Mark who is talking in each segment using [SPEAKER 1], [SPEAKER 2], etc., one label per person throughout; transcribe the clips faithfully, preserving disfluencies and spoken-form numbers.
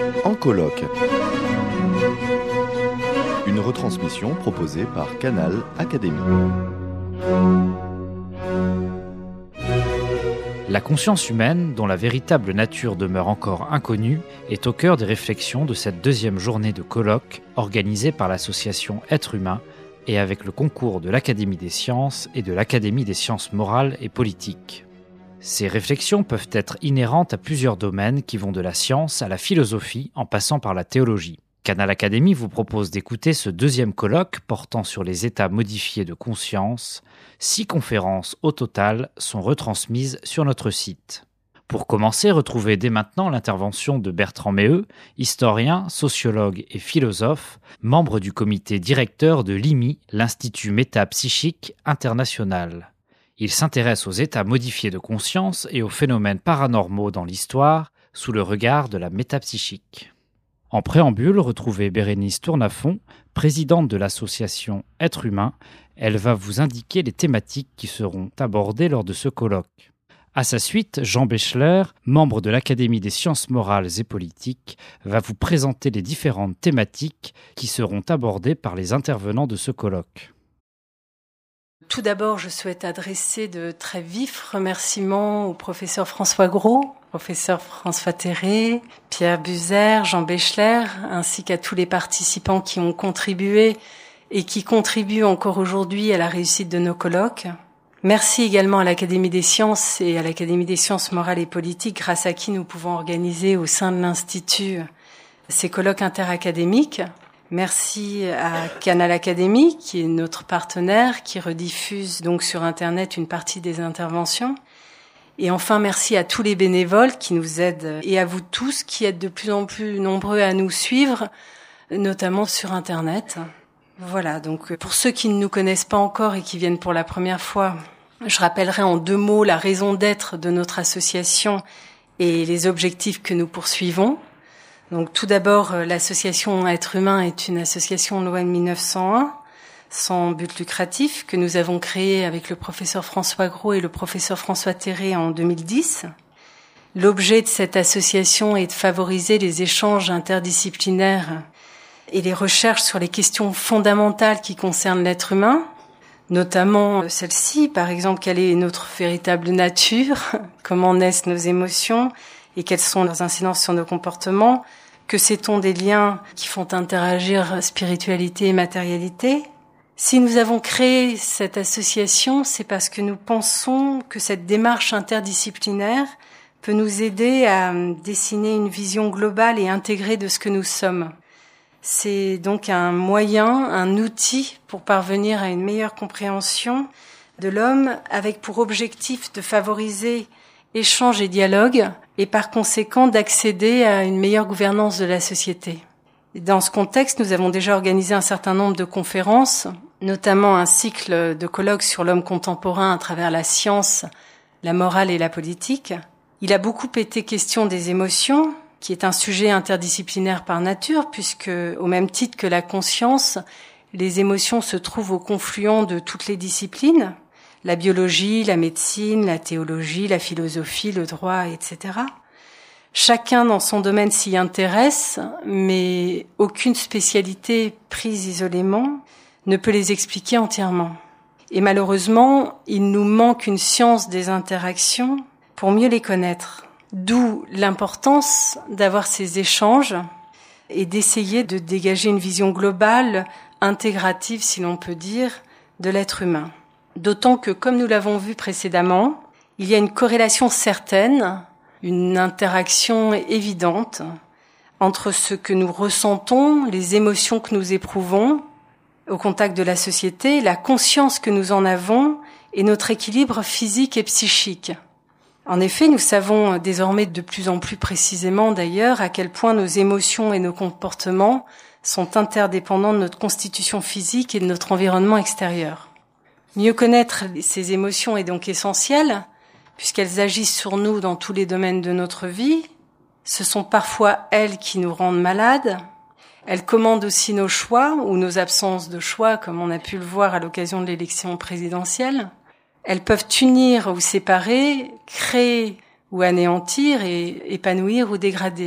[SPEAKER 1] En colloque. Une retransmission proposée par Canal Académie.
[SPEAKER 2] La conscience humaine, dont la véritable nature demeure encore inconnue, est au cœur des réflexions de cette deuxième journée de colloque organisée par l'association Être Humain et avec le concours de l'Académie des sciences et de l'Académie des sciences morales et politiques. Ces réflexions peuvent être inhérentes à plusieurs domaines qui vont de la science à la philosophie en passant par la théologie. Canal Académie vous propose d'écouter ce deuxième colloque portant sur les états modifiés de conscience. Six conférences au total sont retransmises sur notre site. Pour commencer, retrouvez dès maintenant l'intervention de Bertrand Méheux, historien, sociologue et philosophe, membre du comité directeur de l'I M I, l'Institut métapsychique international. Il s'intéresse aux états modifiés de conscience et aux phénomènes paranormaux dans l'histoire sous le regard de la métapsychique. En préambule, retrouvez Bérénice Tournafont, présidente de l'association Être Humain. Elle va vous indiquer les thématiques qui seront abordées lors de ce colloque. À sa suite, Jean Béchler, membre de l'Académie des sciences morales et politiques, va vous présenter les différentes thématiques qui seront abordées par les intervenants de ce colloque.
[SPEAKER 3] Tout d'abord, je souhaite adresser de très vifs remerciements au professeur François Gros, professeur François Terré, Pierre Buzer, Jean Béchler, ainsi qu'à tous les participants qui ont contribué et qui contribuent encore aujourd'hui à la réussite de nos colloques. Merci également à l'Académie des sciences et à l'Académie des sciences morales et politiques, grâce à qui nous pouvons organiser au sein de l'Institut ces colloques interacadémiques. Merci à Canal Académie, qui est notre partenaire, qui rediffuse donc sur Internet une partie des interventions. Et enfin, merci à tous les bénévoles qui nous aident et à vous tous qui êtes de plus en plus nombreux à nous suivre, notamment sur Internet. Voilà, donc pour ceux qui ne nous connaissent pas encore et qui viennent pour la première fois, je rappellerai en deux mots la raison d'être de notre association et les objectifs que nous poursuivons. Donc tout d'abord, l'association Être Humain est une association loi de mille neuf cent un, sans but lucratif, que nous avons créée avec le professeur François Gros et le professeur François Terré en deux mille dix. L'objet de cette association est de favoriser les échanges interdisciplinaires et les recherches sur les questions fondamentales qui concernent l'être humain, notamment celle-ci, par exemple, quelle est notre véritable nature, comment naissent nos émotions, et quelles sont leurs incidences sur nos comportements, que sait-on des liens qui font interagir spiritualité et matérialité. Si nous avons créé cette association, c'est parce que nous pensons que cette démarche interdisciplinaire peut nous aider à dessiner une vision globale et intégrée de ce que nous sommes. C'est donc un moyen, un outil pour parvenir à une meilleure compréhension de l'homme, avec pour objectif de favoriser échange et dialogue, et par conséquent d'accéder à une meilleure gouvernance de la société. Dans ce contexte, nous avons déjà organisé un certain nombre de conférences, notamment un cycle de colloques sur l'homme contemporain à travers la science, la morale et la politique. Il a beaucoup été question des émotions, qui est un sujet interdisciplinaire par nature, puisque, au même titre que la conscience, les émotions se trouvent au confluent de toutes les disciplines, la biologie, la médecine, la théologie, la philosophie, le droit, et cetera. Chacun dans son domaine s'y intéresse, mais aucune spécialité prise isolément ne peut les expliquer entièrement. Et malheureusement, il nous manque une science des interactions pour mieux les connaître. D'où l'importance d'avoir ces échanges et d'essayer de dégager une vision globale, intégrative, si l'on peut dire, de l'être humain. D'autant que, comme nous l'avons vu précédemment, il y a une corrélation certaine, une interaction évidente entre ce que nous ressentons, les émotions que nous éprouvons au contact de la société, la conscience que nous en avons et notre équilibre physique et psychique. En effet, nous savons désormais de plus en plus précisément d'ailleurs à quel point nos émotions et nos comportements sont interdépendants de notre constitution physique et de notre environnement extérieur. Mieux connaître ces émotions est donc essentiel, puisqu'elles agissent sur nous dans tous les domaines de notre vie. Ce sont parfois elles qui nous rendent malades. Elles commandent aussi nos choix ou nos absences de choix, comme on a pu le voir à l'occasion de l'élection présidentielle. Elles peuvent unir ou séparer, créer ou anéantir et épanouir ou dégrader.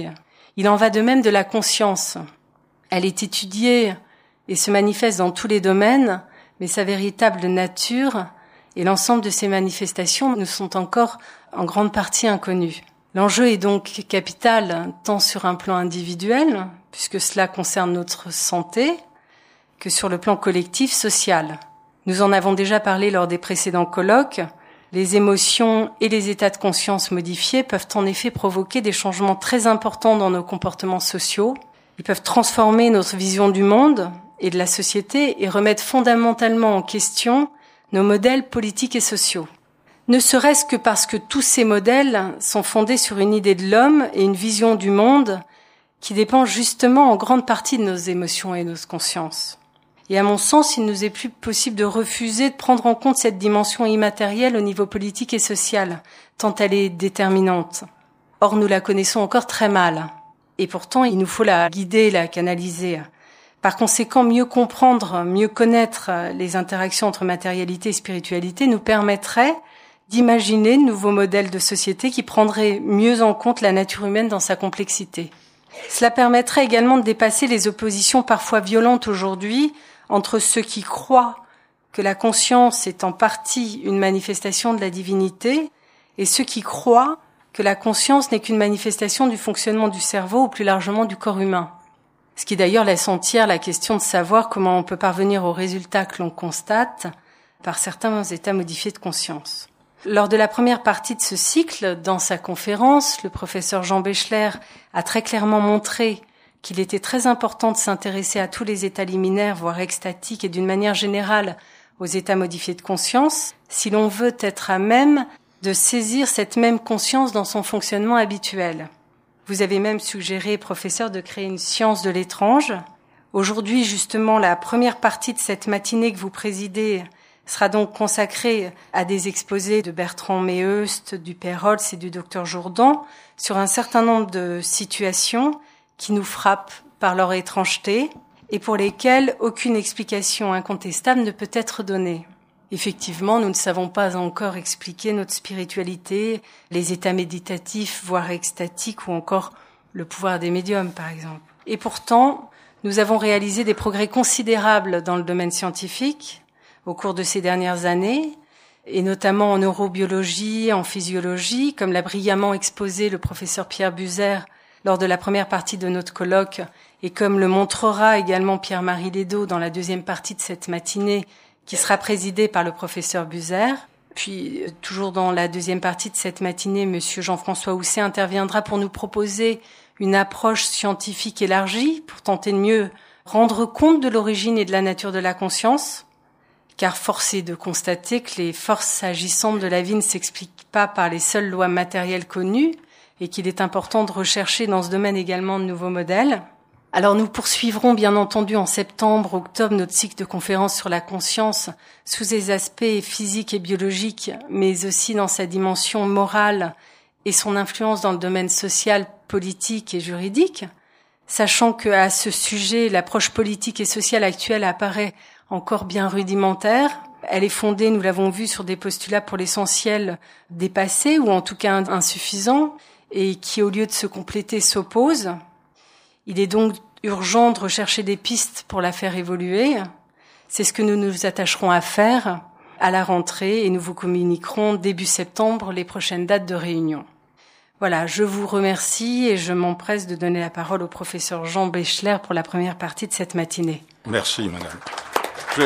[SPEAKER 3] Il en va de même de la conscience. Elle est étudiée et se manifeste dans tous les domaines, mais sa véritable nature et l'ensemble de ses manifestations nous sont encore en grande partie inconnus. L'enjeu est donc capital tant sur un plan individuel, puisque cela concerne notre santé, que sur le plan collectif social. Nous en avons déjà parlé lors des précédents colloques. Les émotions et les états de conscience modifiés peuvent en effet provoquer des changements très importants dans nos comportements sociaux. Ils peuvent transformer notre vision du monde et de la société et remettre fondamentalement en question nos modèles politiques et sociaux. Ne serait-ce que parce que tous ces modèles sont fondés sur une idée de l'homme et une vision du monde qui dépend justement en grande partie de nos émotions et de notre conscience. Et à mon sens, il nous est plus possible de refuser de prendre en compte cette dimension immatérielle au niveau politique et social, tant elle est déterminante. Or, nous la connaissons encore très mal. Et pourtant, il nous faut la guider, la canaliser. Par conséquent, mieux comprendre, mieux connaître les interactions entre matérialité et spiritualité nous permettrait d'imaginer de nouveaux modèles de société qui prendraient mieux en compte la nature humaine dans sa complexité. Cela permettrait également de dépasser les oppositions parfois violentes aujourd'hui entre ceux qui croient que la conscience est en partie une manifestation de la divinité et ceux qui croient que la conscience n'est qu'une manifestation du fonctionnement du cerveau ou plus largement du corps humain. Ce qui d'ailleurs laisse entière la question de savoir comment on peut parvenir aux résultats que l'on constate par certains états modifiés de conscience. Lors de la première partie de ce cycle, dans sa conférence, le professeur Jean Béchler a très clairement montré qu'il était très important de s'intéresser à tous les états liminaires, voire extatiques, et d'une manière générale aux états modifiés de conscience, si l'on veut être à même de saisir cette même conscience dans son fonctionnement habituel. Vous avez même suggéré, professeur, de créer une science de l'étrange. Aujourd'hui, justement, la première partie de cette matinée que vous présidez sera donc consacrée à des exposés de Bertrand Méheust, du père Holtz et du docteur Jourdan sur un certain nombre de situations qui nous frappent par leur étrangeté et pour lesquelles aucune explication incontestable ne peut être donnée. Effectivement, nous ne savons pas encore expliquer notre spiritualité, les états méditatifs, voire extatiques, ou encore le pouvoir des médiums, par exemple. Et pourtant, nous avons réalisé des progrès considérables dans le domaine scientifique au cours de ces dernières années, et notamment en neurobiologie, en physiologie, comme l'a brillamment exposé le professeur Pierre Buzer lors de la première partie de notre colloque, et comme le montrera également Pierre-Marie Lédot dans la deuxième partie de cette matinée, qui sera présidée par le professeur Buzer. Puis, toujours dans la deuxième partie de cette matinée, monsieur Jean-François Housset interviendra pour nous proposer une approche scientifique élargie pour tenter de mieux rendre compte de l'origine et de la nature de la conscience, car force est de constater que les forces agissantes de la vie ne s'expliquent pas par les seules lois matérielles connues et qu'il est important de rechercher dans ce domaine également de nouveaux modèles. Alors nous poursuivrons bien entendu en septembre, octobre notre cycle de conférences sur la conscience sous ses aspects physiques et biologiques, mais aussi dans sa dimension morale et son influence dans le domaine social, politique et juridique, sachant qu'à ce sujet, l'approche politique et sociale actuelle apparaît encore bien rudimentaire. Elle est fondée, nous l'avons vu, sur des postulats pour l'essentiel dépassés ou en tout cas insuffisants et qui, au lieu de se compléter, s'opposent. Il est donc urgent de rechercher des pistes pour la faire évoluer. C'est ce que nous nous attacherons à faire à la rentrée et nous vous communiquerons début septembre les prochaines dates de réunion. Voilà, je vous remercie et je m'empresse de donner la parole au professeur Jean Béchler pour la première partie de cette matinée.
[SPEAKER 4] Merci, madame. Je,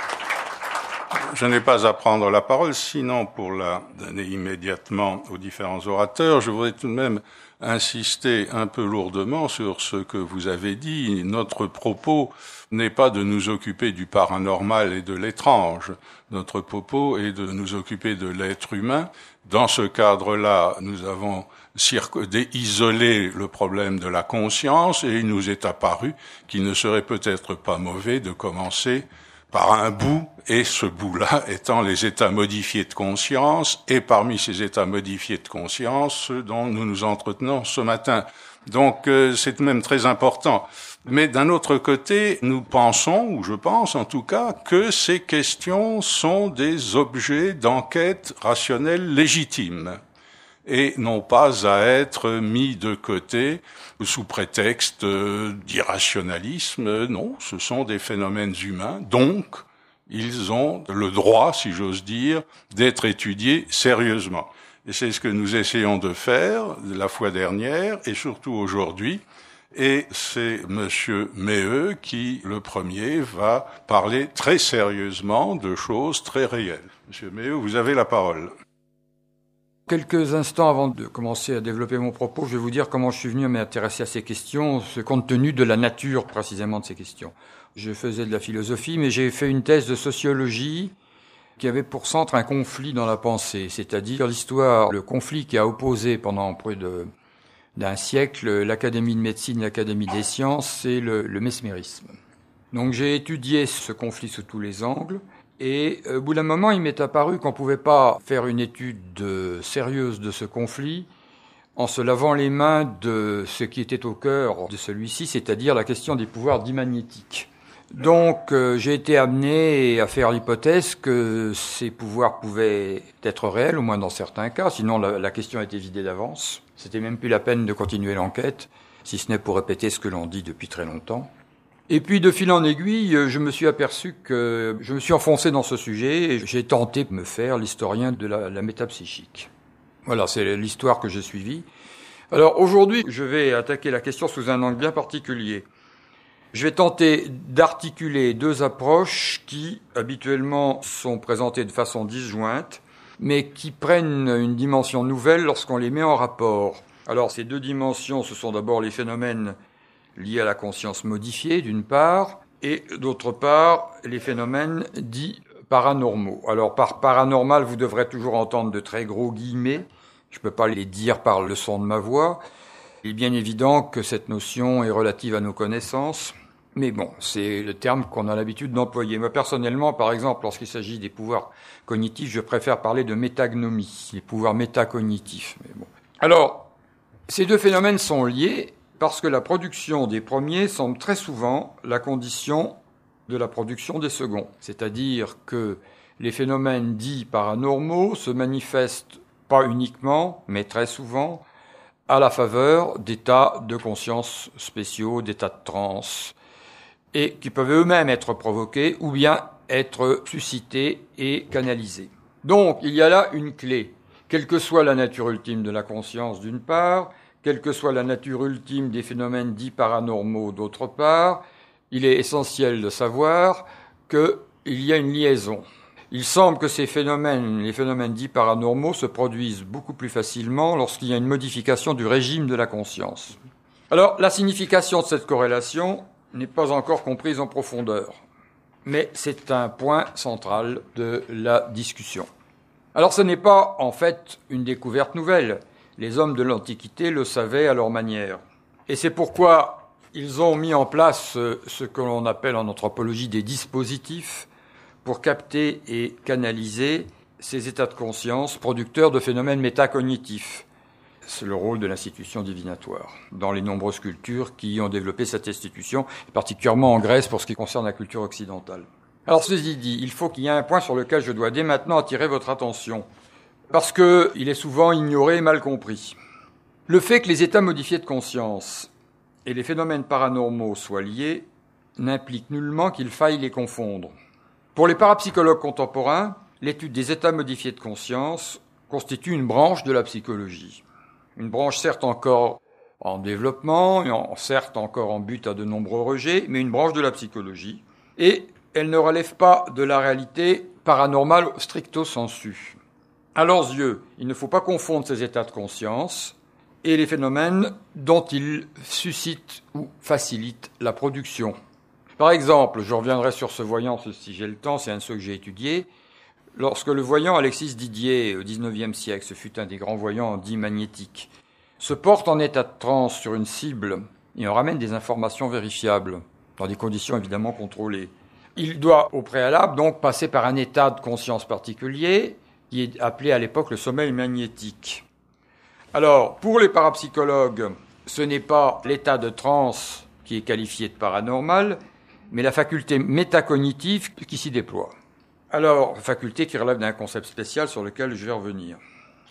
[SPEAKER 4] je n'ai pas à prendre la parole, sinon pour la donner immédiatement aux différents orateurs, je voudrais tout de même insister un peu lourdement sur ce que vous avez dit. Notre propos n'est pas de nous occuper du paranormal et de l'étrange. Notre propos est de nous occuper de l'être humain. Dans ce cadre-là, nous avons isolé le problème de la conscience et il nous est apparu qu'il ne serait peut-être pas mauvais de commencer par un bout, et ce bout-là étant les états modifiés de conscience, et parmi ces états modifiés de conscience, ceux dont nous nous entretenons ce matin. Donc euh, c'est même très important. Mais d'un autre côté, nous pensons, ou je pense en tout cas, que ces questions sont des objets d'enquête rationnelle légitimes. et n'ont pas à être mis de côté sous prétexte d'irrationalisme. Non, ce sont des phénomènes humains, donc ils ont le droit, si j'ose dire, d'être étudiés sérieusement. Et c'est ce que nous essayons de faire la fois dernière et surtout aujourd'hui. Et c'est Monsieur Méheux qui, le premier, va parler très sérieusement de choses très réelles. Monsieur Méheux, vous avez la parole.
[SPEAKER 5] Quelques instants avant de commencer à développer mon propos, je vais vous dire comment je suis venu à m'intéresser à ces questions, compte tenu de la nature précisément de ces questions. Je faisais de la philosophie, mais j'ai fait une thèse de sociologie qui avait pour centre un conflit dans la pensée, c'est-à-dire l'histoire, le conflit qui a opposé pendant près de d'un siècle, l'Académie de médecine, l'Académie des sciences et le, le mesmérisme. Donc j'ai étudié ce conflit sous tous les angles, et au bout d'un moment, il m'est apparu qu'on ne pouvait pas faire une étude sérieuse de ce conflit en se lavant les mains de ce qui était au cœur de celui-ci, c'est-à-dire la question des pouvoirs dits magnétiques. Donc euh, j'ai été amené à faire l'hypothèse que ces pouvoirs pouvaient être réels, au moins dans certains cas, sinon la, la question était vidée d'avance. C'était même plus la peine de continuer l'enquête, si ce n'est pour répéter ce que l'on dit depuis très longtemps. Et puis de fil en aiguille, je me suis aperçu que je me suis enfoncé dans ce sujet et j'ai tenté de me faire l'historien de la, la métapsychique. Voilà, c'est l'histoire que j'ai suivie. Alors aujourd'hui, je vais attaquer la question sous un angle bien particulier. Je vais tenter d'articuler deux approches qui, habituellement, sont présentées de façon disjointe, mais qui prennent une dimension nouvelle lorsqu'on les met en rapport. Alors, ces deux dimensions, ce sont d'abord les phénomènes liés à la conscience modifiée, d'une part, et d'autre part, les phénomènes dits paranormaux. Alors, par paranormal, vous devrez toujours entendre de très gros guillemets. Je ne peux pas les dire par le son de ma voix. Il est bien évident que cette notion est relative à nos connaissances, mais bon, c'est le terme qu'on a l'habitude d'employer. Moi, personnellement, par exemple, lorsqu'il s'agit des pouvoirs cognitifs, je préfère parler de métagnomie, les pouvoirs métacognitifs. Mais bon. Alors, ces deux phénomènes sont liés parce que la production des premiers semble très souvent la condition de la production des seconds. C'est-à-dire que les phénomènes dits paranormaux se manifestent pas uniquement, mais très souvent, à la faveur d'états de conscience spéciaux, d'états de transe, et qui peuvent eux-mêmes être provoqués ou bien être suscités et canalisés. Donc, il y a là une clé. Quelle que soit la nature ultime de la conscience, d'une part, quelle que soit la nature ultime des phénomènes dits paranormaux, d'autre part, il est essentiel de savoir qu'il y a une liaison. Il semble que ces phénomènes, les phénomènes dits paranormaux, se produisent beaucoup plus facilement lorsqu'il y a une modification du régime de la conscience. Alors, la signification de cette corrélation n'est pas encore comprise en profondeur, mais c'est un point central de la discussion. Alors, ce n'est pas, en fait, une découverte nouvelle. Les hommes de l'Antiquité le savaient à leur manière. Et c'est pourquoi ils ont mis en place ce que l'on appelle en anthropologie des dispositifs pour capter et canaliser ces états de conscience producteurs de phénomènes métacognitifs. C'est le rôle de l'institution divinatoire dans les nombreuses cultures qui ont développé cette institution, particulièrement en Grèce pour ce qui concerne la culture occidentale. Alors ceci dit, il faut qu'il y ait un point sur lequel je dois dès maintenant attirer votre attention, parce qu'il est souvent ignoré et mal compris. Le fait que les états modifiés de conscience et les phénomènes paranormaux soient liés n'implique nullement qu'il faille les confondre. Pour les parapsychologues contemporains, l'étude des états modifiés de conscience constitue une branche de la psychologie. Une branche certes encore en développement, et en, certes encore en but à de nombreux rejets, mais une branche de la psychologie. Et elle ne relève pas de la réalité paranormale stricto sensu. À leurs yeux, il ne faut pas confondre ces états de conscience et les phénomènes dont ils suscitent ou facilitent la production. Par exemple, je reviendrai sur ce voyant si j'ai le temps, c'est un de ceux que j'ai étudié. Lorsque le voyant Alexis Didier, au dix-neuvième siècle, ce fut un des grands voyants dits magnétiques, se porte en état de transe sur une cible et en ramène des informations vérifiables, dans des conditions évidemment contrôlées. Il doit au préalable donc passer par un état de conscience particulier, qui est appelé à l'époque le sommeil magnétique. Alors, pour les parapsychologues, ce n'est pas l'état de transe qui est qualifié de paranormal, mais la faculté métacognitive qui s'y déploie. Alors, faculté qui relève d'un concept spécial sur lequel je vais revenir.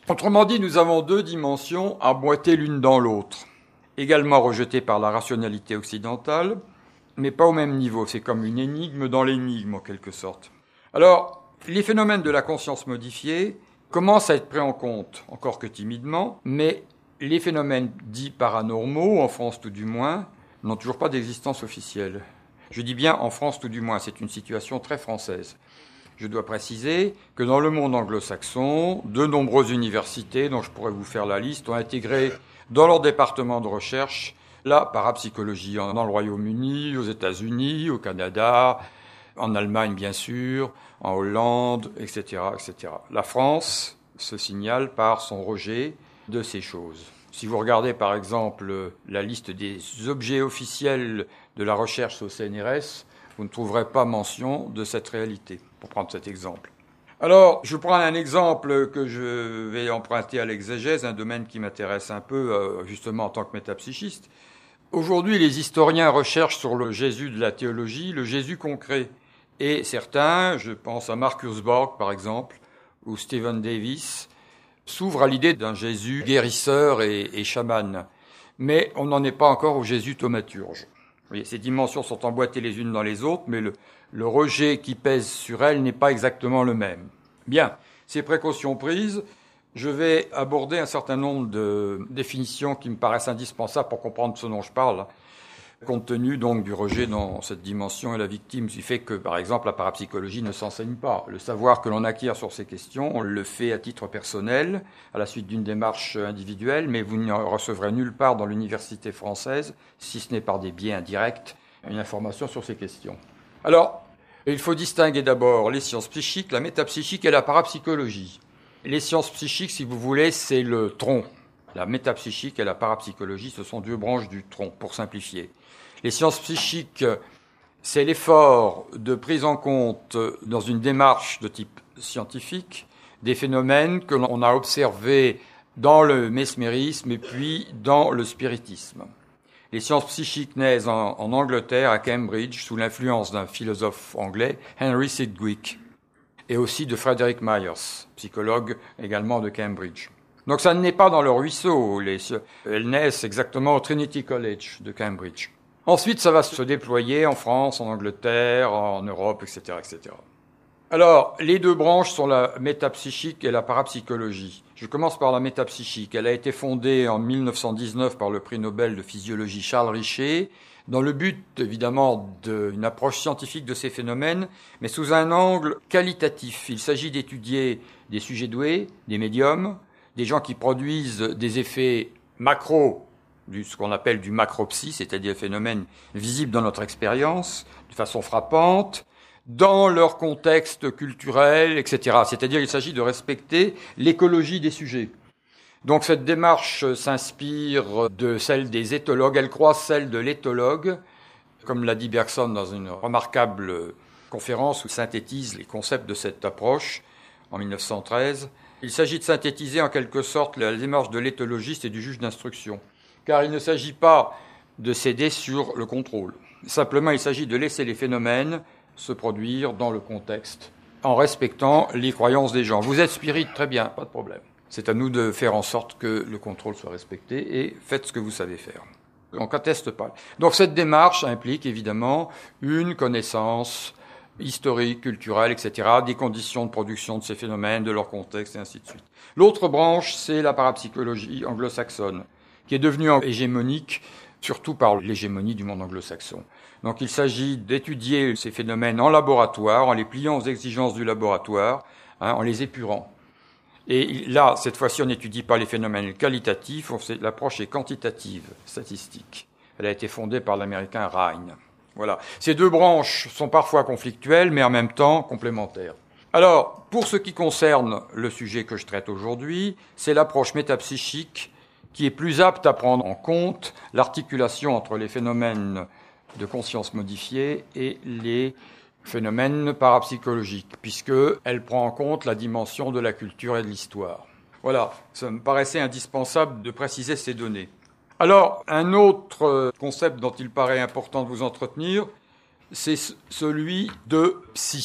[SPEAKER 5] Autrement dit, nous avons deux dimensions emboîtées l'une dans l'autre, également rejetées par la rationalité occidentale, mais pas au même niveau. C'est comme une énigme dans l'énigme, en quelque sorte. Alors, les phénomènes de la conscience modifiée commencent à être pris en compte, encore que timidement, mais les phénomènes dits paranormaux, en France tout du moins, n'ont toujours pas d'existence officielle. Je dis bien en France tout du moins, c'est une situation très française. Je dois préciser que dans le monde anglo-saxon, de nombreuses universités, dont je pourrais vous faire la liste, ont intégré dans leur département de recherche la parapsychologie, dans le Royaume-Uni, aux États-Unis, au Canada, en Allemagne bien sûr, en Hollande, et cetera, et cetera. La France se signale par son rejet de ces choses. Si vous regardez par exemple la liste des objets officiels de la recherche au C N R S, vous ne trouverez pas mention de cette réalité, pour prendre cet exemple. Alors, je prends un exemple que je vais emprunter à l'exégèse, un domaine qui m'intéresse un peu, justement, en tant que métapsychiste. Aujourd'hui, les historiens recherchent sur le Jésus de la théologie, le Jésus concret. Et certains, je pense à Marcus Borg, par exemple, ou Stephen Davis, s'ouvrent à l'idée d'un Jésus guérisseur et, et chaman. Mais on n'en est pas encore au Jésus thaumaturge. Vous voyez, ces dimensions sont emboîtées les unes dans les autres, mais le, le rejet qui pèse sur elles n'est pas exactement le même. Bien, ces précautions prises, je vais aborder un certain nombre de définitions qui me paraissent indispensables pour comprendre ce dont je parle, compte tenu donc du rejet dans cette dimension et la victime, ce qui fait que, par exemple, la parapsychologie ne s'enseigne pas. Le savoir que l'on acquiert sur ces questions, on le fait à titre personnel, à la suite d'une démarche individuelle, mais vous ne recevrez nulle part dans l'université française, si ce n'est par des biais indirects, une information sur ces questions. Alors, il faut distinguer d'abord les sciences psychiques, la métapsychique et la parapsychologie. Les sciences psychiques, si vous voulez, c'est le tronc. La métapsychique et la parapsychologie, ce sont deux branches du tronc, pour simplifier. Les sciences psychiques, c'est l'effort de prise en compte dans une démarche de type scientifique des phénomènes que l'on a observés dans le mesmérisme et puis dans le spiritisme. Les sciences psychiques naissent en, en Angleterre, à Cambridge, sous l'influence d'un philosophe anglais, Henry Sidgwick, et aussi de Frederick Myers, psychologue également de Cambridge. Donc ça n'est pas dans le ruisseau, les, elles naissent exactement au Trinity College de Cambridge. Ensuite, ça va se déployer en France, en Angleterre, en Europe, et cetera, et cetera. Alors, les deux branches sont la métapsychique et la parapsychologie. Je commence par la métapsychique. Elle a été fondée en mille neuf cent dix-neuf par le prix Nobel de physiologie Charles Richer, dans le but, évidemment, d'une approche scientifique de ces phénomènes, mais sous un angle qualitatif. Il s'agit d'étudier des sujets doués, des médiums, des gens qui produisent des effets macro, du, ce qu'on appelle du macropsie, c'est-à-dire des phénomènes visibles dans notre expérience, de façon frappante, dans leur contexte culturel, et cetera. C'est-à-dire qu'il s'agit de respecter l'écologie des sujets. Donc cette démarche s'inspire de celle des éthologues, elle croise celle de l'éthologue, comme l'a dit Bergson dans une remarquable conférence où il synthétise les concepts de cette approche en mille neuf cent treize. Il s'agit de synthétiser en quelque sorte la démarche de l'éthologiste et du juge d'instruction. Car il ne s'agit pas de céder sur le contrôle. Simplement, il s'agit de laisser les phénomènes se produire dans le contexte, en respectant les croyances des gens. Vous êtes spirit, très bien, pas de problème. C'est à nous de faire en sorte que le contrôle soit respecté et faites ce que vous savez faire. On ne conteste pas. Donc cette démarche implique évidemment une connaissance historique, culturelle, et cetera, des conditions de production de ces phénomènes, de leur contexte, et ainsi de suite. L'autre branche, c'est la parapsychologie anglo-saxonne, qui est devenue hégémonique, surtout par l'hégémonie du monde anglo-saxon. Donc il s'agit d'étudier ces phénomènes en laboratoire, en les pliant aux exigences du laboratoire, hein, en les épurant. Et là, cette fois-ci, on n'étudie pas les phénomènes qualitatifs, l'approche est quantitative, statistique. Elle a été fondée par l'américain Rhine. Voilà. Ces deux branches sont parfois conflictuelles, mais en même temps complémentaires. Alors, pour ce qui concerne le sujet que je traite aujourd'hui, c'est l'approche métapsychique qui est plus apte à prendre en compte l'articulation entre les phénomènes de conscience modifiée et les phénomènes parapsychologiques, puisqu'elle prend en compte la dimension de la culture et de l'histoire. Voilà, ça me paraissait indispensable de préciser ces données. Alors, un autre concept dont il paraît important de vous entretenir, c'est celui de psy.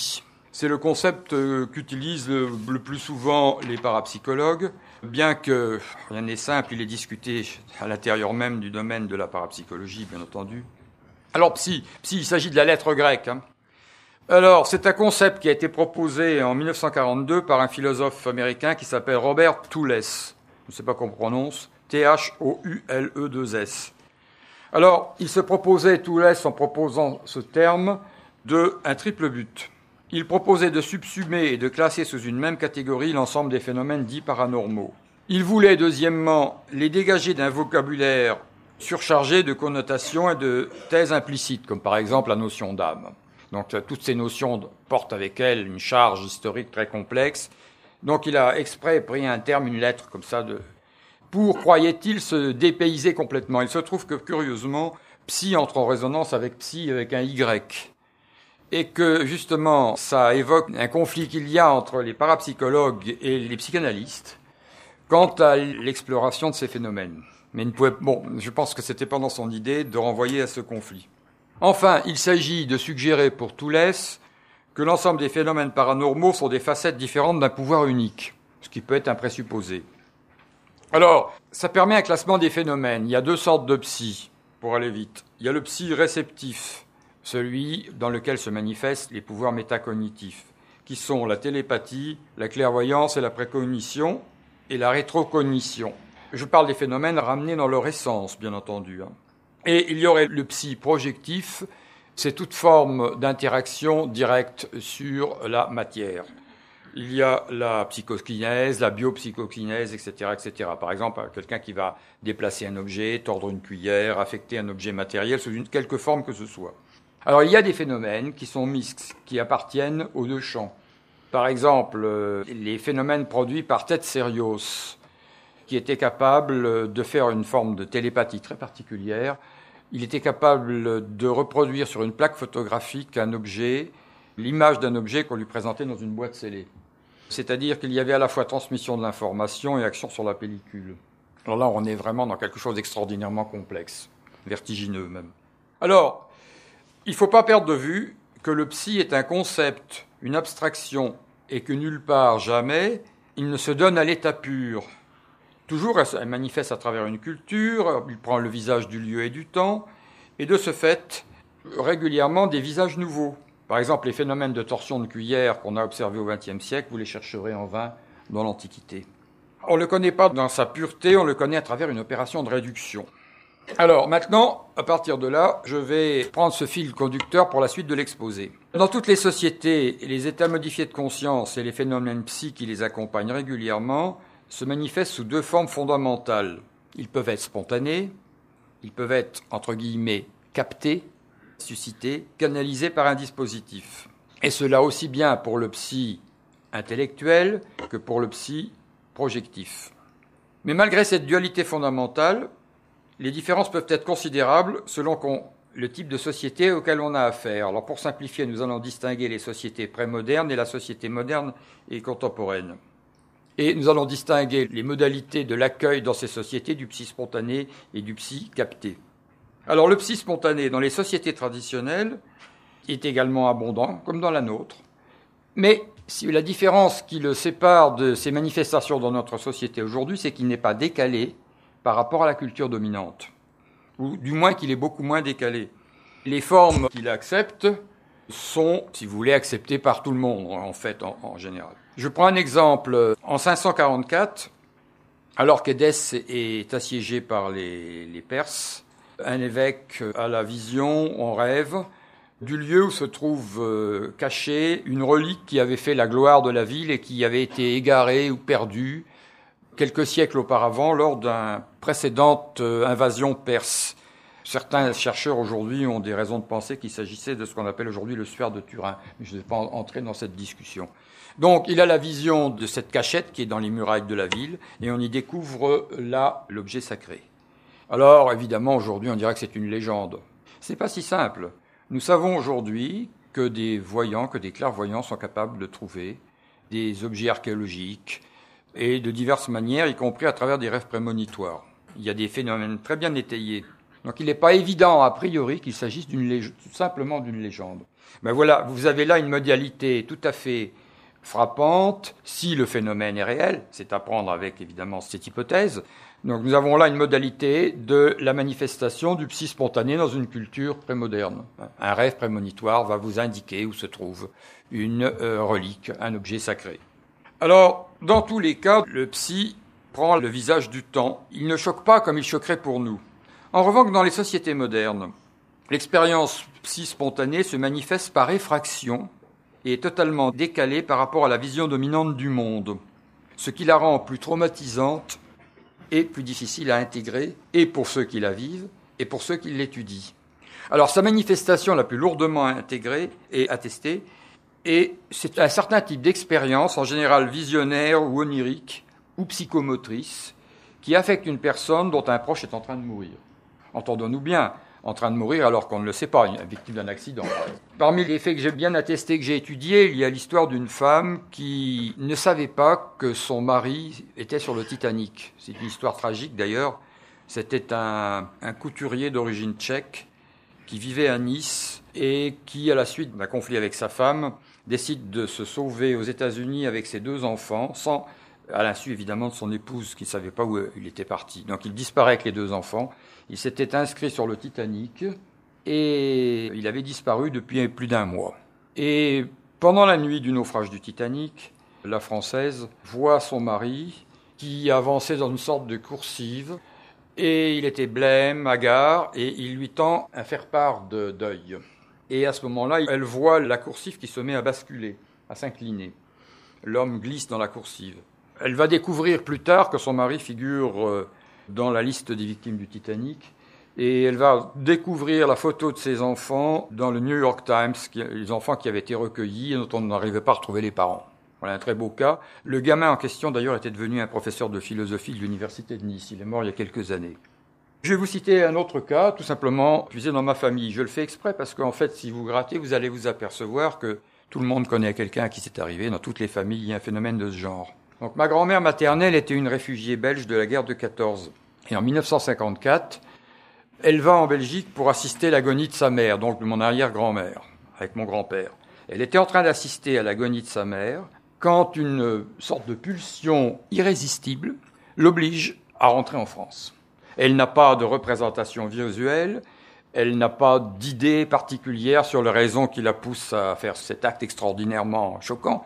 [SPEAKER 5] C'est le concept qu'utilisent le, le plus souvent les parapsychologues, bien que rien n'est simple, il est discuté à l'intérieur même du domaine de la parapsychologie, bien entendu. Alors, psy, psy, il s'agit de la lettre grecque. Hein. Alors, c'est un concept qui a été proposé en dix-neuf cent quarante-deux par un philosophe américain qui s'appelle Robert Thoules. Je ne sais pas comment on prononce, T H O U L E deux S. Alors, il se proposait, Thoules, en proposant ce terme, de un triple but. Il proposait de subsumer et de classer sous une même catégorie l'ensemble des phénomènes dits paranormaux. Il voulait, deuxièmement, les dégager d'un vocabulaire surchargé de connotations et de thèses implicites, comme par exemple la notion d'âme. Donc toutes ces notions portent avec elles une charge historique très complexe. Donc il a exprès pris un terme, une lettre comme ça, de... pour, croyait-il, se dépayser complètement. Il se trouve que, curieusement, psy entre en résonance avec psy avec un Y. Et que, justement, ça évoque un conflit qu'il y a entre les parapsychologues et les psychanalystes quant à l'exploration de ces phénomènes. Mais il ne pouvait, bon, je pense que c'était pas dans son idée de renvoyer à ce conflit. Enfin, il s'agit de suggérer pour Thoules que l'ensemble des phénomènes paranormaux sont des facettes différentes d'un pouvoir unique, ce qui peut être un présupposé. Alors, ça permet un classement des phénomènes. Il y a deux sortes de psy, pour aller vite. Il y a le psy réceptif, celui dans lequel se manifestent les pouvoirs métacognitifs, qui sont la télépathie, la clairvoyance et la précognition, et la rétrocognition. Je parle des phénomènes ramenés dans leur essence, bien entendu. Et il y aurait le psy projectif, c'est toute forme d'interaction directe sur la matière. Il y a la psychokinèse, la biopsychokinèse, et cetera, et cetera. Par exemple, quelqu'un qui va déplacer un objet, tordre une cuillère, affecter un objet matériel sous une quelque forme que ce soit. Alors, il y a des phénomènes qui sont mixtes, qui appartiennent aux deux champs. Par exemple, les phénomènes produits par Ted Serios, qui était capable de faire une forme de télépathie très particulière. Il était capable de reproduire sur une plaque photographique un objet, l'image d'un objet qu'on lui présentait dans une boîte scellée. C'est-à-dire qu'il y avait à la fois transmission de l'information et action sur la pellicule. Alors là, on est vraiment dans quelque chose d'extraordinairement complexe, vertigineux même. Alors, il ne faut pas perdre de vue que le psy est un concept, une abstraction, et que nulle part, jamais, il ne se donne à l'état pur. Toujours, elle manifeste à travers une culture, il prend le visage du lieu et du temps, et de ce fait, régulièrement, des visages nouveaux. Par exemple, les phénomènes de torsion de cuillère qu'on a observés au vingtième siècle, vous les chercherez en vain dans l'Antiquité. On ne le connaît pas dans sa pureté, on le connaît à travers une opération de réduction. Alors maintenant, à partir de là, je vais prendre ce fil conducteur pour la suite de l'exposé. Dans toutes les sociétés, les états modifiés de conscience et les phénomènes psy qui les accompagnent régulièrement se manifestent sous deux formes fondamentales. Ils peuvent être spontanés, ils peuvent être, entre guillemets, captés, suscités, canalisés par un dispositif. Et cela aussi bien pour le psy intellectuel que pour le psy projectif. Mais malgré cette dualité fondamentale, les différences peuvent être considérables selon qu'on, le type de société auquel on a affaire. Alors pour simplifier, nous allons distinguer les sociétés prémodernes et la société moderne et contemporaine. Et nous allons distinguer les modalités de l'accueil dans ces sociétés du psy spontané et du psy capté. Alors le psy spontané dans les sociétés traditionnelles est également abondant, comme dans la nôtre. Mais si la différence qui le sépare de ces manifestations dans notre société aujourd'hui, c'est qu'il n'est pas décalé par rapport à la culture dominante, ou du moins qu'il est beaucoup moins décalé. Les formes qu'il accepte sont, si vous voulez, acceptées par tout le monde, en fait, en, en général. Je prends un exemple. En cinq cent quarante-quatre, alors qu'Édesse est assiégée par les, les Perses, un évêque a la vision, en rêve, du lieu où se trouve euh, cachée une relique qui avait fait la gloire de la ville et qui avait été égarée ou perdue quelques siècles auparavant lors d'une précédente euh, invasion perse. Certains chercheurs aujourd'hui ont des raisons de penser qu'il s'agissait de ce qu'on appelle aujourd'hui le suaire de Turin. Mais je ne vais pas entrer dans cette discussion. Donc, il a la vision de cette cachette qui est dans les murailles de la ville, et on y découvre là l'objet sacré. Alors, évidemment, aujourd'hui, on dirait que c'est une légende. C'est pas si simple. Nous savons aujourd'hui que des voyants, que des clairvoyants sont capables de trouver des objets archéologiques et de diverses manières, y compris à travers des rêves prémonitoires. Il y a des phénomènes très bien étayés Donc il n'est pas évident a priori qu'il s'agisse d'une lég- tout simplement d'une légende. Mais voilà, vous avez là une modalité tout à fait frappante, si le phénomène est réel, c'est à prendre avec évidemment cette hypothèse. Donc nous avons là une modalité de la manifestation du psy spontané dans une culture prémoderne. Un rêve prémonitoire va vous indiquer où se trouve une euh, relique, un objet sacré. Alors, dans tous les cas, le psy prend le visage du temps. Il ne choque pas comme il choquerait pour nous. En revanche, dans les sociétés modernes, l'expérience psy spontanée se manifeste par effraction et est totalement décalée par rapport à la vision dominante du monde, ce qui la rend plus traumatisante et plus difficile à intégrer, et pour ceux qui la vivent, et pour ceux qui l'étudient. Alors, sa manifestation la plus lourdement intégrée et attestée, et c'est un certain type d'expérience, en général visionnaire ou onirique, ou psychomotrice, qui affecte une personne dont un proche est en train de mourir. Entendons-nous bien, en train de mourir alors qu'on ne le sait pas, une victime d'un accident. Parmi les faits que j'ai bien attestés, que j'ai étudiés, il y a l'histoire d'une femme qui ne savait pas que son mari était sur le Titanic. C'est une histoire tragique d'ailleurs. C'était un, un couturier d'origine tchèque qui vivait à Nice et qui, à la suite d'un conflit avec sa femme, décide de se sauver aux États-Unis avec ses deux enfants, sans, à l'insu évidemment de son épouse qui ne savait pas où il était parti. Donc il disparaît avec les deux enfants. Il s'était inscrit sur le Titanic et il avait disparu depuis plus d'un mois. Et pendant la nuit du naufrage du Titanic, la Française voit son mari qui avançait dans une sorte de coursive et il était blême, hagard et il lui tend un faire-part de deuil. Et à ce moment-là, elle voit la coursive qui se met à basculer, à s'incliner. L'homme glisse dans la coursive. Elle va découvrir plus tard que son mari figure dans la liste des victimes du Titanic, et elle va découvrir la photo de ses enfants dans le New York Times, les enfants qui avaient été recueillis et dont on n'arrivait pas à retrouver les parents. Voilà un très beau cas. Le gamin en question, d'ailleurs, était devenu un professeur de philosophie de l'université de Nice. Il est mort il y a quelques années. Je vais vous citer un autre cas, tout simplement puisé dans ma famille. Je le fais exprès parce qu'en fait, si vous grattez, vous allez vous apercevoir que tout le monde connaît quelqu'un à qui c'est arrivé. Dans toutes les familles, il y a un phénomène de ce genre. Donc, ma grand-mère maternelle était une réfugiée belge de la guerre de quatorze. Et en dix-neuf cent cinquante-quatre, elle va en Belgique pour assister à l'agonie de sa mère, donc de mon arrière-grand-mère, avec mon grand-père. Elle était en train d'assister à l'agonie de sa mère quand une sorte de pulsion irrésistible l'oblige à rentrer en France. Elle n'a pas de représentation visuelle, elle n'a pas d'idée particulière sur les raisons qui la poussent à faire cet acte extraordinairement choquant.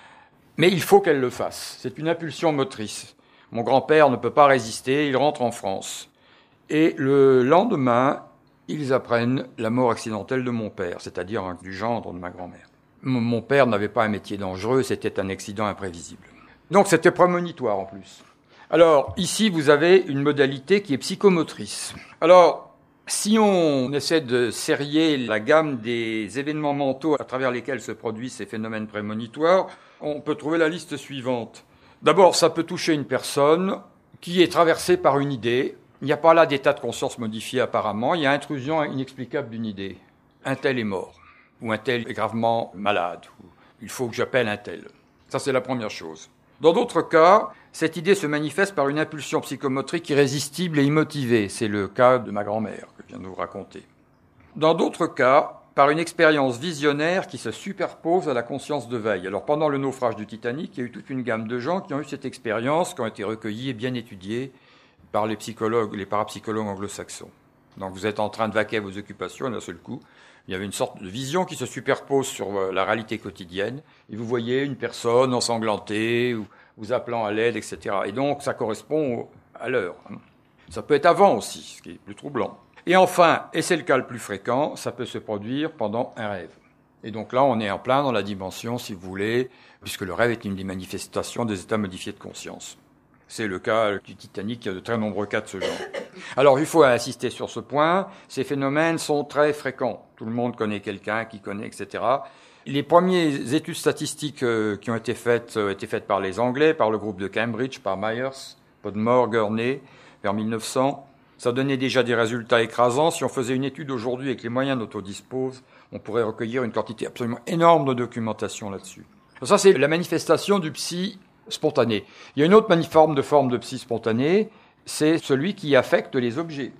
[SPEAKER 5] Mais il faut qu'elle le fasse. C'est une impulsion motrice. Mon grand-père ne peut pas résister, il rentre en France. Et le lendemain, ils apprennent la mort accidentelle de mon père, c'est-à-dire du gendre de ma grand-mère. Mon père n'avait pas un métier dangereux, c'était un accident imprévisible. Donc c'était prémonitoire en plus. Alors ici, vous avez une modalité qui est psychomotrice. Alors, si on essaie de serrer la gamme des événements mentaux à travers lesquels se produisent ces phénomènes prémonitoires, on peut trouver la liste suivante. D'abord, ça peut toucher une personne qui est traversée par une idée. Il n'y a pas là d'état de conscience modifié apparemment, il y a intrusion inexplicable d'une idée. Un tel est mort, ou un tel est gravement malade, ou il faut que j'appelle un tel. Ça, c'est la première chose. Dans d'autres cas, cette idée se manifeste par une impulsion psychomotrique irrésistible et immotivée. C'est le cas de ma grand-mère que je viens de vous raconter. Dans d'autres cas, par une expérience visionnaire qui se superpose à la conscience de veille. Alors pendant le naufrage du Titanic, il y a eu toute une gamme de gens qui ont eu cette expérience, qui ont été recueillis et bien étudiés par les psychologues, les parapsychologues anglo-saxons. Donc vous êtes en train de vaquer à vos occupations, et d'un seul coup, il y avait une sorte de vision qui se superpose sur la réalité quotidienne, et vous voyez une personne ensanglantée, ou vous appelant à l'aide, et cetera. Et donc ça correspond à l'heure. Ça peut être avant aussi, ce qui est plus troublant. Et enfin, et c'est le cas le plus fréquent, ça peut se produire pendant un rêve. Et donc là, on est en plein dans la dimension, si vous voulez, puisque le rêve est une des manifestations des états modifiés de conscience. C'est le cas du Titanic, il y a de très nombreux cas de ce genre. Alors, il faut insister sur ce point, ces phénomènes sont très fréquents. Tout le monde connaît quelqu'un qui connaît, et cetera. Les premières études statistiques qui ont été faites ont été faites par les Anglais, par le groupe de Cambridge, par Myers, Podmore, Gurney, vers mille neuf cents. Ça donnait déjà des résultats écrasants. Si on faisait une étude aujourd'hui avec les moyens dont on dispose, on pourrait recueillir une quantité absolument énorme de documentation là-dessus. Ça, c'est la manifestation du psy spontané. Il y a une autre forme de forme de psy spontané, c'est celui qui affecte les objets.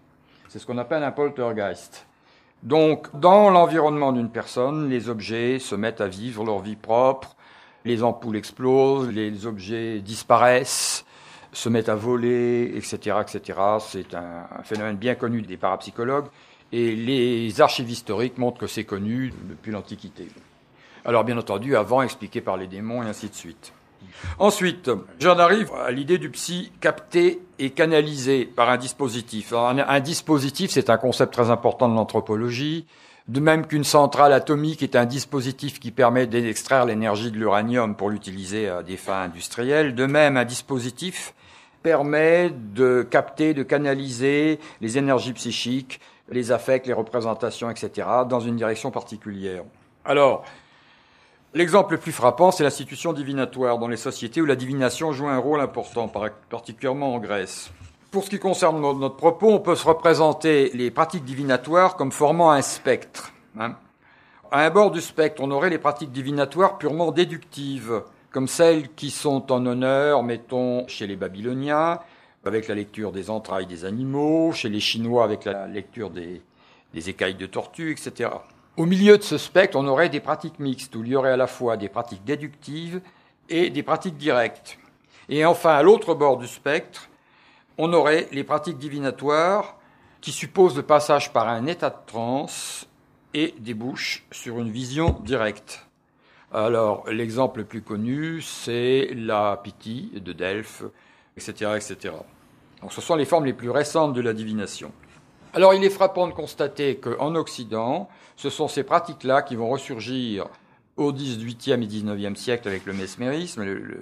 [SPEAKER 5] C'est ce qu'on appelle un poltergeist. Donc, dans l'environnement d'une personne, les objets se mettent à vivre leur vie propre, les ampoules explosent, les objets disparaissent, se mettent à voler, et cetera, et cetera. C'est un, un phénomène bien connu des parapsychologues, et les archives historiques montrent que c'est connu depuis l'Antiquité. Alors, bien entendu, avant, expliqué par les démons, et ainsi de suite. Ensuite, j'en arrive à l'idée du psy capté et canalisé par un dispositif. Alors, un, un dispositif, c'est un concept très important de l'anthropologie, de même qu'une centrale atomique est un dispositif qui permet d'extraire l'énergie de l'uranium pour l'utiliser à des fins industrielles. De même, un dispositif permet de capter, de canaliser les énergies psychiques, les affects, les représentations, et cetera, dans une direction particulière. Alors, l'exemple le plus frappant, c'est l'institution divinatoire dans les sociétés où la divination joue un rôle important, particulièrement en Grèce. Pour ce qui concerne notre propos, on peut se représenter les pratiques divinatoires comme formant un spectre. Hein. À un bord du spectre, on aurait les pratiques divinatoires purement déductives, comme celles qui sont en honneur, mettons, chez les Babyloniens, avec la lecture des entrailles des animaux, chez les Chinois avec la lecture des, des écailles de tortue, et cetera. Au milieu de ce spectre, on aurait des pratiques mixtes, où il y aurait à la fois des pratiques déductives et des pratiques directes. Et enfin, à l'autre bord du spectre, on aurait les pratiques divinatoires qui supposent le passage par un état de transe et débouchent sur une vision directe. Alors, l'exemple le plus connu, c'est la Pythie de Delphes, et cetera, et cetera. Donc, ce sont les formes les plus récentes de la divination. Alors, il est frappant de constater qu'en Occident, ce sont ces pratiques-là qui vont ressurgir au dix-huitième et dix-neuvième siècle avec le mesmérisme, le, le,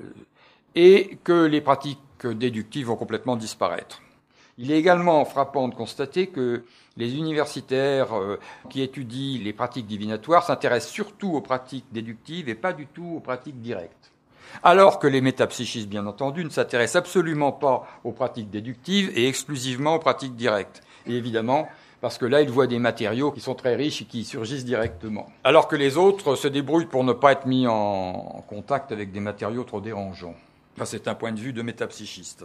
[SPEAKER 5] et que les pratiques déductives vont complètement disparaître. Il est également frappant de constater que les universitaires euh, qui étudient les pratiques divinatoires s'intéressent surtout aux pratiques déductives et pas du tout aux pratiques directes. Alors que les métapsychistes, bien entendu, ne s'intéressent absolument pas aux pratiques déductives et exclusivement aux pratiques directes. Et évidemment, parce que là, ils voient des matériaux qui sont très riches et qui surgissent directement. Alors que les autres se débrouillent pour ne pas être mis en, en contact avec des matériaux trop dérangeants. Enfin, c'est un point de vue de métapsychiste.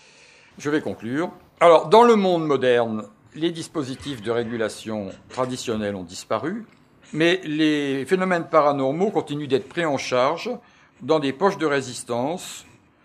[SPEAKER 5] Je vais conclure. Alors, dans le monde moderne, les dispositifs de régulation traditionnels ont disparu, mais les phénomènes paranormaux continuent d'être pris en charge dans des poches de résistance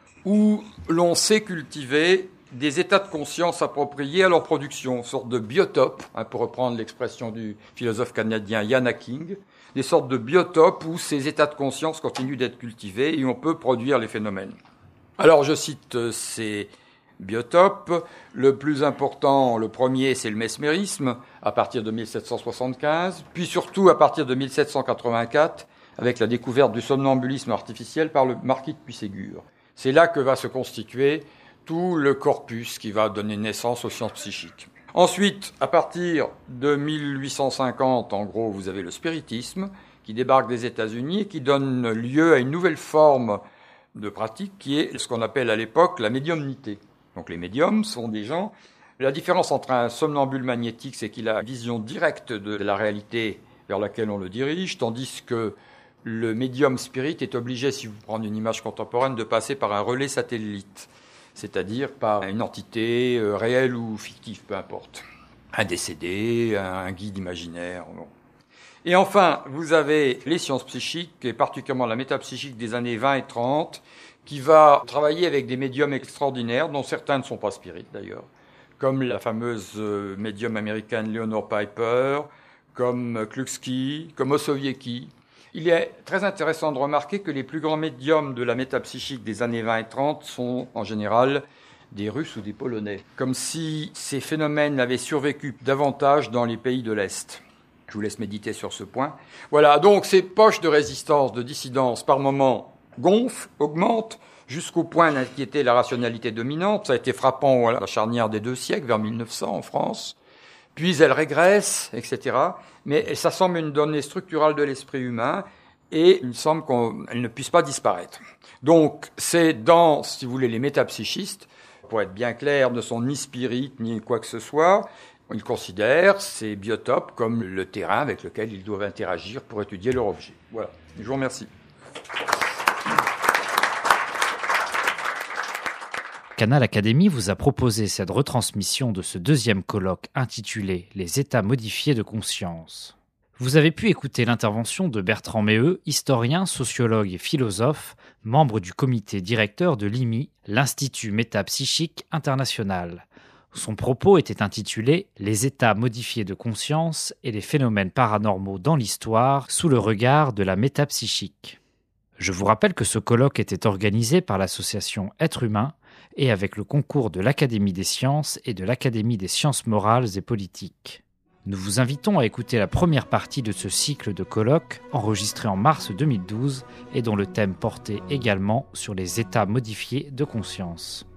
[SPEAKER 5] où l'on sait cultiver des états de conscience appropriés à leur production, une sorte de biotope, hein, pour reprendre l'expression du philosophe canadien Ian Hacking, des sortes de biotopes où ces états de conscience continuent d'être cultivés et on peut produire les phénomènes. Alors, je cite ces biotopes. Le plus important, le premier, c'est le mesmérisme, à partir de mille sept cent soixante-quinze, puis surtout à partir de mille sept cent quatre-vingt-quatre, avec la découverte du somnambulisme artificiel par le marquis de Puységur. C'est là que va se constituer tout le corpus qui va donner naissance aux sciences psychiques. Ensuite, à partir de mille huit cent cinquante, en gros, vous avez le spiritisme qui débarque des États-Unis et qui donne lieu à une nouvelle forme de pratique qui est ce qu'on appelle à l'époque la médiumnité. Donc les médiums sont des gens... La différence entre un somnambule magnétique, c'est qu'il a une vision directe de la réalité vers laquelle on le dirige, tandis que le médium spirit est obligé, si vous prenez une image contemporaine, de passer par un relais satellite, c'est-à-dire par une entité euh, réelle ou fictive, peu importe. Un décédé, un guide imaginaire. Bon. Et enfin, vous avez les sciences psychiques, et particulièrement la métapsychique des années vingt et trente, qui va travailler avec des médiums extraordinaires, dont certains ne sont pas spirites d'ailleurs, comme la fameuse médium américaine Leonore Piper, comme Klugsky, comme Osowiecki. Il est très intéressant de remarquer que les plus grands médiums de la métapsychique des années vingt et trente sont, en général, des Russes ou des Polonais, comme si ces phénomènes avaient survécu davantage dans les pays de l'Est. Je vous laisse méditer sur ce point. Voilà, donc ces poches de résistance, de dissidence, par moments, gonflent, augmentent, jusqu'au point d'inquiéter la rationalité dominante. Ça a été frappant à la charnière des deux siècles, vers mille neuf cents en France. Puis elles régressent, et cetera. Mais ça semble une donnée structurale de l'esprit humain et il semble qu'elle ne puisse pas disparaître. Donc, c'est dans, si vous voulez, les métapsychistes, pour être bien clair, ne sont ni spirites, ni quoi que ce soit. Ils considèrent ces biotopes comme le terrain avec lequel ils doivent interagir pour étudier leur objet. Voilà. Je vous remercie.
[SPEAKER 2] Canal Académie vous a proposé cette retransmission de ce deuxième colloque intitulé « Les états modifiés de conscience ». Vous avez pu écouter l'intervention de Bertrand Méheux, historien, sociologue et philosophe, membre du comité directeur de l'I M I, l'Institut Métapsychique International. Son propos était intitulé « Les états modifiés de conscience et les phénomènes paranormaux dans l'histoire sous le regard de la métapsychique ». Je vous rappelle que ce colloque était organisé par l'association Être Humain et avec le concours de l'Académie des sciences et de l'Académie des sciences morales et politiques. Nous vous invitons à écouter la première partie de ce cycle de colloques enregistré en mars deux mille douze et dont le thème portait également sur les états modifiés de conscience.